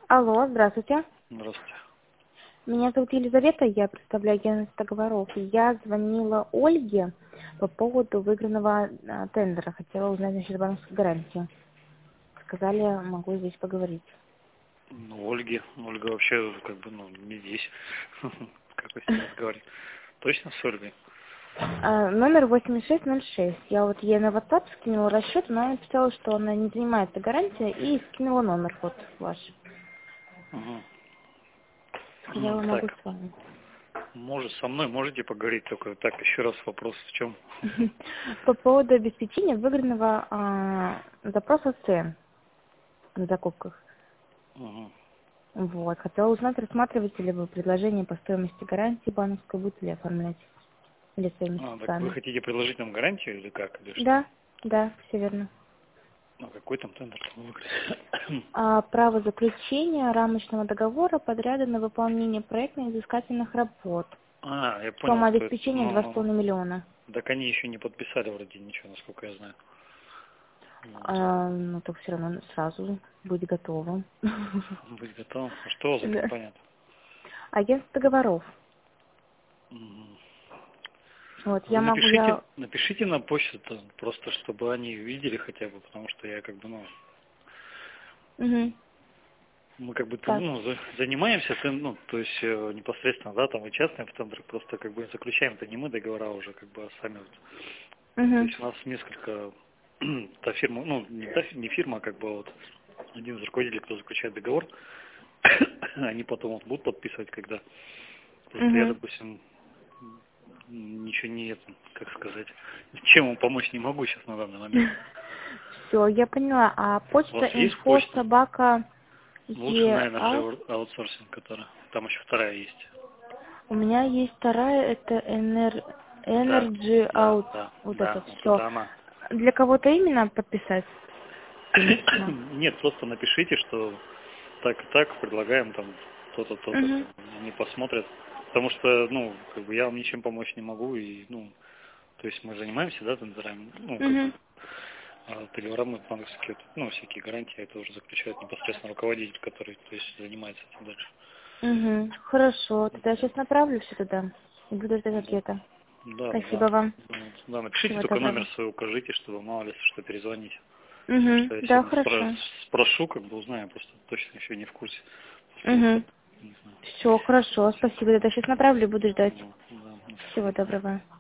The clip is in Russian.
Алло, здравствуйте. Здравствуйте. Меня зовут Елизавета, я представляю агентство договоров. Я звонила Ольге по поводу выигранного тендера. Хотела узнать насчет банковской гарантии. Сказали, могу здесь поговорить. Ну, Ольга вообще как бы, не здесь. Как вы с ней разговариваете? Точно с Ольгой? Номер 8606. Я вот ей на WhatsApp скинула расчет, но она написала, что она не занимается гарантией, и скинула номер вот ваш. Угу. Сказала, могу Так, с вами. может, со мной можете поговорить, только так, еще раз вопрос в чем? По поводу обеспечения выигранного запроса цен на закупках. Угу. Вот. Хотела узнать, рассматриваете ли вы предложение по стоимости гарантии банковской, будете ли оформлять, или стоимость Так вы сами. хотите предложить нам гарантию или как, или что? Да, да, все верно. Ну, какой там тендер там выиграть? Право заключения рамочного договора подряда на выполнение проектно-изыскательных работ. Я понял, Сумма кто это. обеспечения 2,5 миллиона. Так они еще не подписали вроде ничего, насколько я знаю. Вот. Ну, так все равно сразу быть готовым. Быть готовым. А что у вас за Да. компания? Агентство договоров. Вот, Вы я могу, я... напишите на почту, просто чтобы они видели хотя бы, потому что я как бы, Угу. мы как бы, Так. занимаемся, то есть непосредственно, да, там участвуем в тендерах, просто как бы заключаем-то не мы договора уже, как бы, а сами вот. То Угу. есть у нас несколько, та фирма, не фирма, а как бы вот, один из руководителей, кто заключает договор, они потом вот будут подписывать, когда, просто я, Угу. допустим, ничего не это, как сказать, чем вам помочь не могу сейчас на данный момент. Все, я поняла. А У почта вас есть инфо почта? собака Лучше на ЕА. Energy Outsourcing, которая. Там еще вторая есть. У меня есть вторая, это Да, Energy да, Out. да, Вот да, это вот все. это она. Для кого-то именно подписать? Нет, просто напишите, что так и так предлагаем там то-то, то-то. Угу. Там, они посмотрят. Потому что, как бы я вам ничем помочь не могу. И, то есть мы занимаемся, да, тендерами, как бы, Угу. договорами банковские, всякие гарантии, это уже заключает непосредственно руководитель, который, то есть, занимается этим дальше. Угу. Хорошо. Тогда я сейчас направлю все туда. И буду ждать Да, ответа. да, Спасибо да. вам. Да, напишите Всего только номер доброго. свой, укажите, чтобы мало ли что перезвонить. Потому Угу. что я Да, сегодня хорошо. спрошу, как бы узнаю, просто точно еще не в курсе. После Угу. выхода. Не знаю. Все, хорошо. Спасибо. Тогда сейчас направлю и буду ждать. Да, до Всего свидания. доброго.